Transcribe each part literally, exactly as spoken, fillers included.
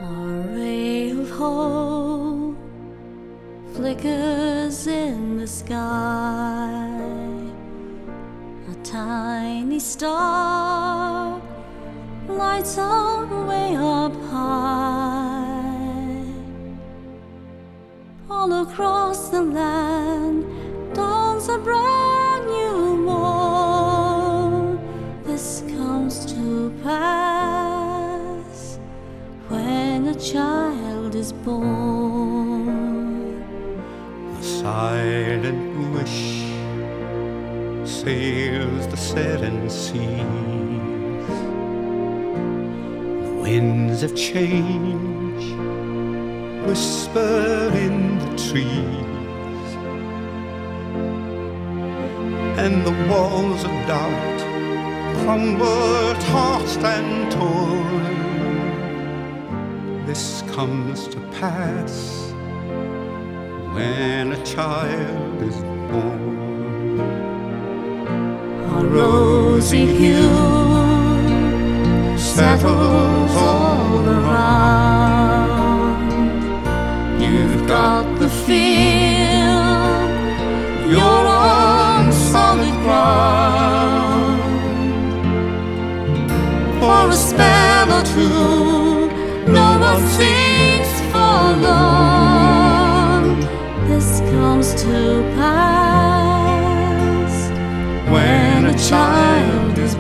A ray of hope flickers in the sky. A tiny star lights up way up high. All across the land dawns a brand new morn. This comes to pass when a child is born. A silent wish sails the seven seas. The winds of change whisper in the trees, and the walls of doubt crumble, tossed and torn. This comes to pass when a child is born. A rosy hue settles all around. You've got the feel you're on solid ground. For a spell or two, no one thinks for long. This comes to pass when a child is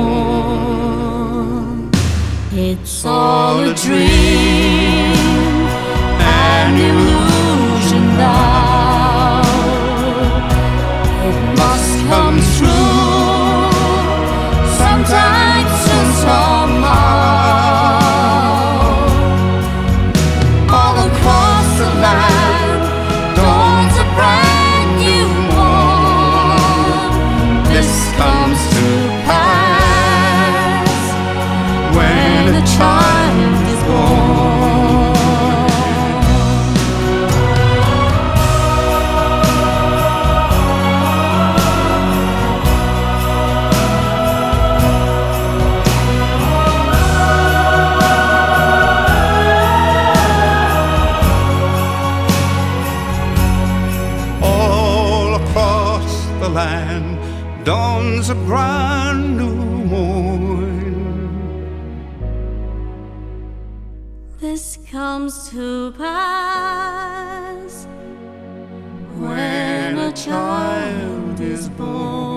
born. It's all a dream, an illusion now. It must come true sometime soon, somehow. All across the land dawns a brand new morn. This comes to pass when a child is born. All across the land dawns a brand new morn. This comes to pass when a child is born.